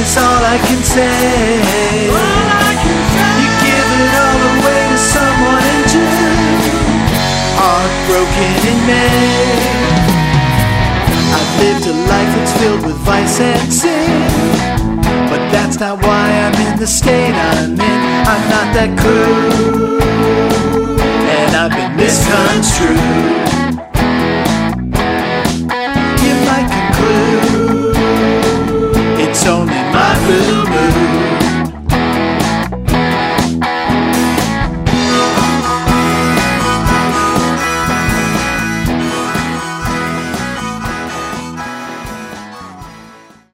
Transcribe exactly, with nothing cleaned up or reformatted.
is all I can say. You give it all away to someone injured, heartbroken in May. I've lived a life that's filled with vice and sin, but that's not why I'm in the state I'm in. I'm not that cool, and I've been misconstrued.